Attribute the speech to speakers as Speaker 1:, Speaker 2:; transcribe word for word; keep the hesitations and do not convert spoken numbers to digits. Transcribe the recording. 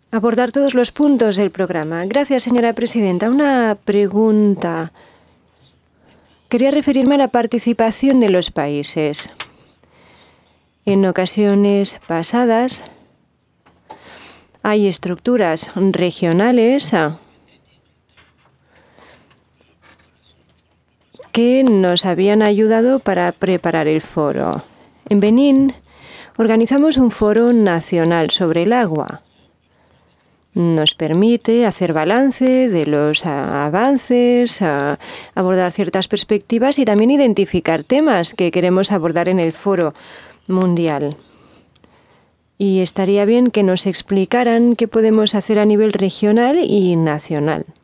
Speaker 1: abordar todos los puntos del programa. Gracias, señora presidenta. Una pregunta. Quería referirme a la participación de los países. En ocasiones pasadas hay estructuras regionales que nos habían ayudado para preparar el foro. En Benín organizamos un foro nacional sobre el agua. Nos permite hacer balance de los avances, abordar ciertas perspectivas y también identificar temas que queremos abordar en el foro mundial. Y estaría bien que nos explicaran qué podemos hacer a nivel regional y nacional.